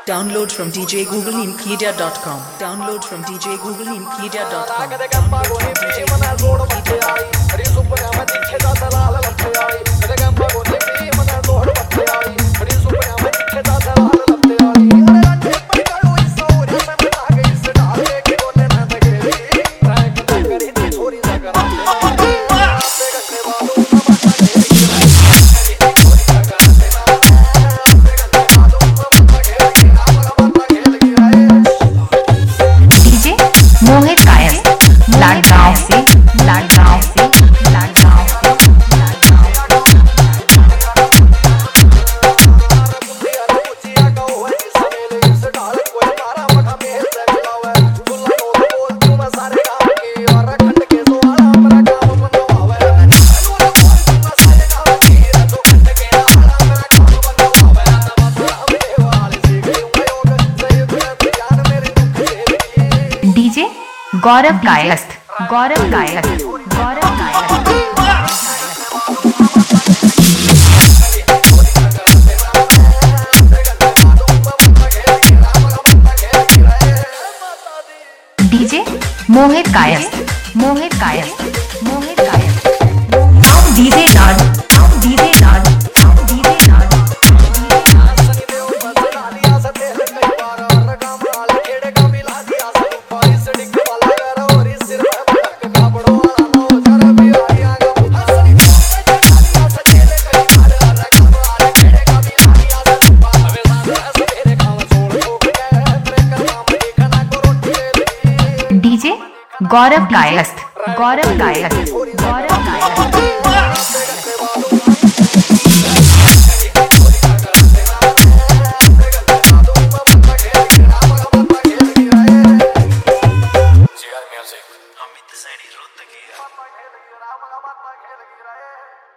Download from djgooglemedia.com. Download from djgooglemedia.com. मोहित कायस्थ लाडगांव से DJ Gaurav Kayasth DJ Mohit Kayasth DJ Naad DJ Gaurav Kayasth Amit Saini रोहतकी।